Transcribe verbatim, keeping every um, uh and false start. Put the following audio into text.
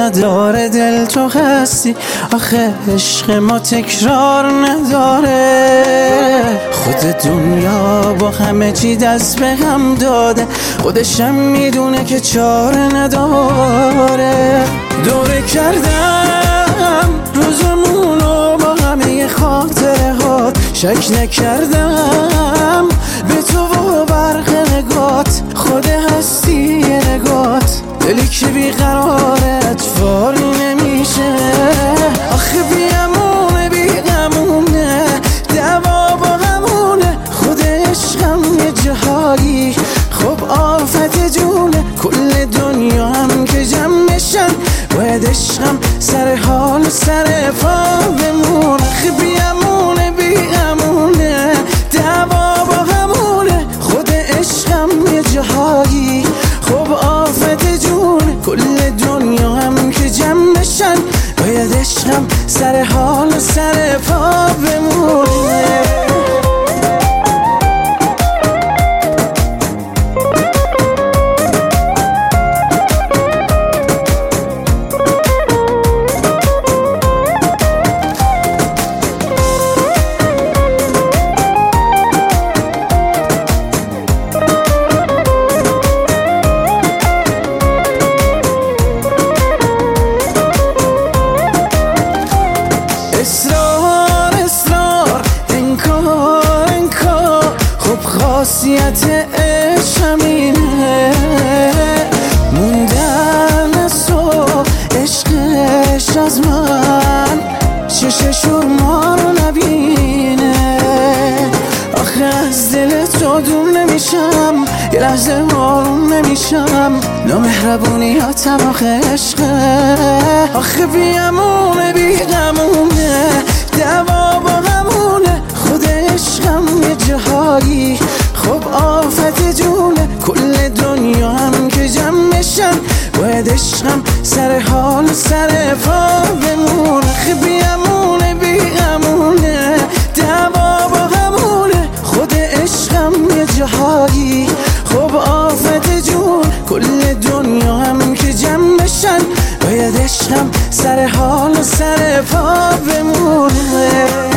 نداره دل تو هستی، آخه عشق ما تکرار نداره. خود دنیا با همه چی دست به هم داده، خودشم میدونه که چاره نداره. دوره کردم روزمونو با همه خاطره هات، شک نکردم به تو و برق نگات، خود هستی نگات، دلی که بیقراره اتفاری نمیشه. آخه بیامونه بیغمونه، دوا با همونه، خود عشقم یه جهایی خب آفت جونه. کل دنیا هم که جمع بشن باید عشقم سر حال و سر پا بمونه. آخه بیامونه بیغمونه، دوا با همونه، خود عشقم یه جهایی خب آفت جونه. کل دنیا هم که جمع بشن باید عشقم سر حال و سر پا بمونه. اصرار اصرار انکار انکار، خب خاصیت عشق همینه، موندن از تو عشقش از من چششور ما رو نبینه. آخه از دل تو دور نمیشم، یه لحظه آروم نمیشم، نامهربونیاتم آخه عشقه. آخه بیامونه بیغمونه، دوا با همونه، خود عشقم یه جهایی خب آفت جونه. کل دنیا هم که جمع بشن باید عشقم سر حال و سر پا بمونه. آخه بیامونه بیغمونه، دوا با همونه، خود عشقم یه جهایی خب آفت جون. کل دنیا هم که جمع بشن باید عشقم سر حال و سر پا بمونه.